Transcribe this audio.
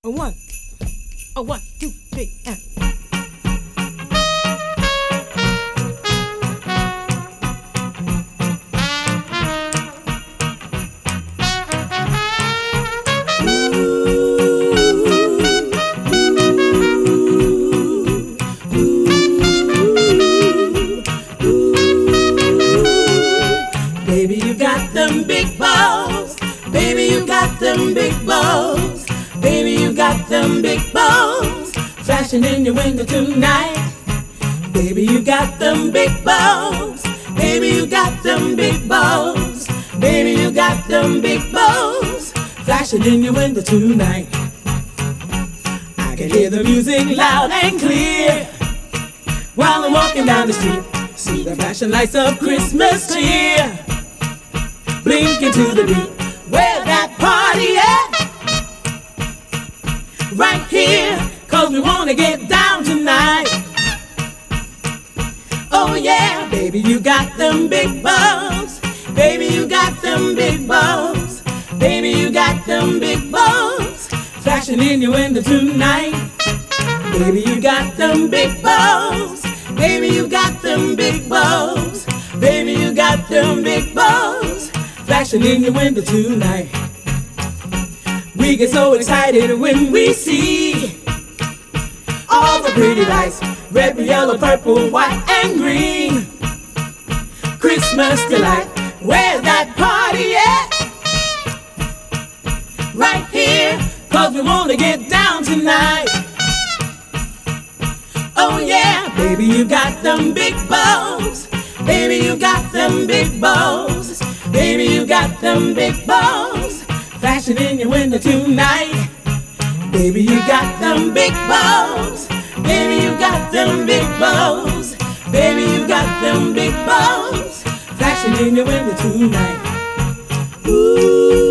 A one, a one, two, three, and. Baby, you got them big balls. Baby, you got them big balls. Baby, you got them big balls. Flashing in your window tonight. Baby, you got them big balls. Baby, you got them big balls. Baby, you got them big balls. Flashing in your window tonight. I can hear the music loud and clear while I'm walking down the street. See the flashing lights of Christmas cheer blinking to the beat. Where that party at? Right here, 'cause we wanna get down tonight. Oh yeah, baby, you got them big balls. Baby, you got them big balls. Baby, you got them big balls. Flashing in your window tonight. Baby, you got them big balls. Baby, you got them big balls. Baby, you got them big balls. Flashing in your window tonight. We get so excited when we see all the pretty lights, red, yellow, purple, white, and green. Christmas delight, where's that party at? Right here, 'cause we wanna get down tonight. Oh yeah, baby, you got them big balls. Baby, you got them big balls. Baby, you got them big balls. Flashing in your window tonight. Baby, you got them big balls. Baby, you got them big balls. Baby, you got them big balls. Flashing in your window tonight. Ooh.